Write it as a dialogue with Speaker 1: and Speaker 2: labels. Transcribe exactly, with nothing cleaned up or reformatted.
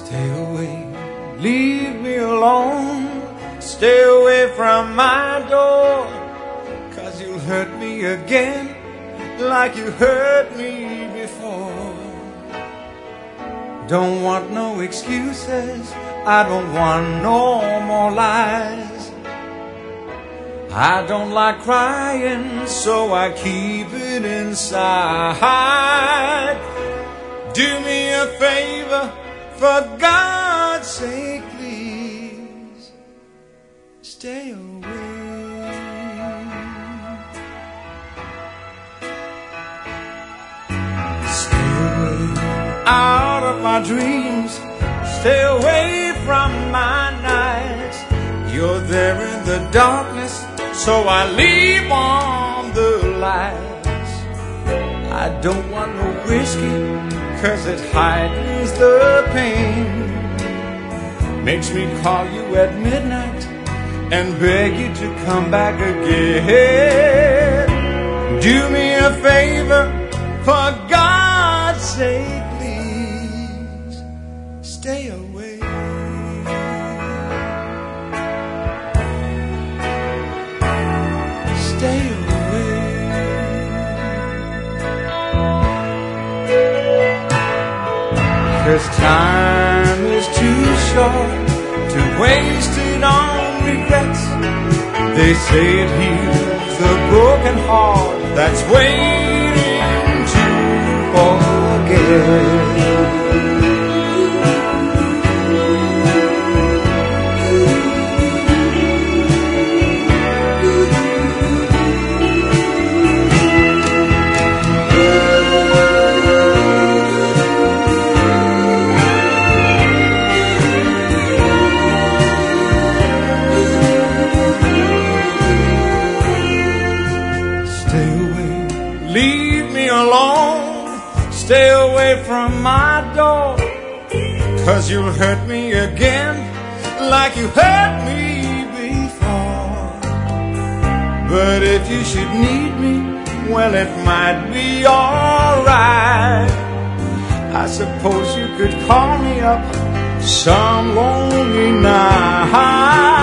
Speaker 1: Stay away, leave me alone. Stay away from my door, 'cause you'll hurt me again like you hurt me before. Don't want no excuses, I don't want no more lies. I don't like crying, so I keep it inside. Do me a favor, for God's sake, please stay away. Stay away out of my dreams. Stay away from my nights. You're there in the darkness, so I leave on the lights. I don't want no whiskey, 'cause it heightens the pain. Makes me call you at midnight and beg you to come back again. Do me a favor, for God's sake, please stay away. Stay away. 'Cause time is too short to waste it on regrets. They say it heals the broken heart that's waiting to forget. Leave me alone, stay away from my door, 'cause you'll hurt me again like you hurt me before. But if you should need me, well, it might be alright. I suppose you could call me up some lonely night.